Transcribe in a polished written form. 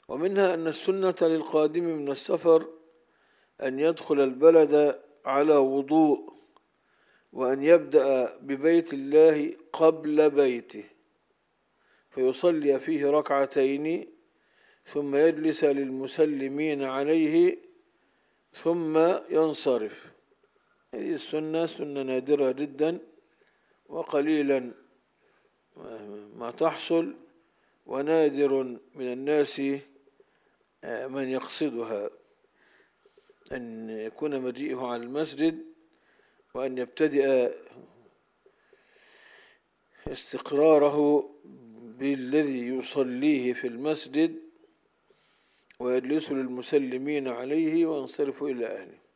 ومنها أن السنة للقادم من السفر أن يدخل البلد على وضوء، وأن يبدأ ببيت الله قبل بيته فيصلي فيه ركعتين، ثم يجلس للمسلمين عليه ثم ينصرف. هذه السنة سنة نادرة جدا، وقليلا ما تحصل، ونادر من الناس من يقصدها، أن يكون مجيئه على المسجد وأن يبتدئ استقراره بالذي يصليه في المسجد ويجلس للمسلمين عليه وينصرف إلى أهله.